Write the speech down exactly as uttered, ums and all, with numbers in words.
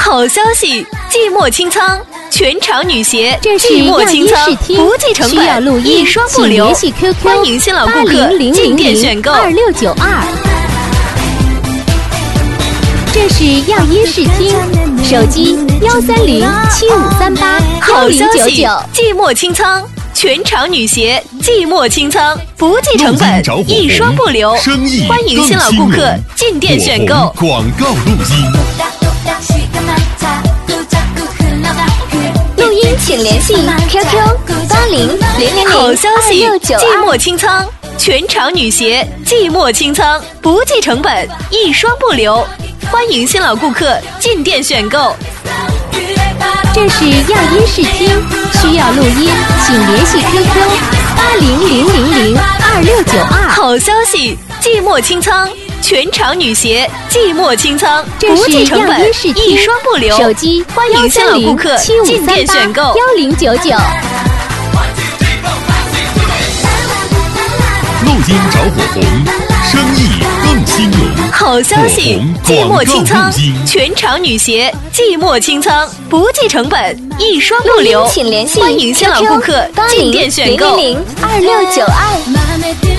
好消息，季末清仓，全场女鞋这是季末清仓，不计成需要录本， 音一双不留。 请联系 Q Q 欢迎新老顾客进店选购。 二六九二。这是样音视听，手机幺三零七五三八幺零九九。 季末清仓，全场女鞋季末清仓，不计成本，一双不留。欢迎新老顾客进店选购。 广告录音。 录音请联系 Q Q 八零零零零好消息， 二六九二。 季末清仓，全场女鞋季末清仓，不计成本，一双不留。欢迎新老顾客进店选购。 这是样音视听，需要录音请联系 Q Q 八零零零零二六九二。 好消息，季末清仓，全场女鞋季末清仓， 这是不计成本， 样音视听， 一双不留。 手机欢迎新老顾客进店选购。 幺零九九。 录音着火红，生意更兴隆。 好消息，季末清仓，全场女鞋季末清仓，不计成本，一双不留。 请联系欢迎新老顾客进店选购。 零零零二六九二。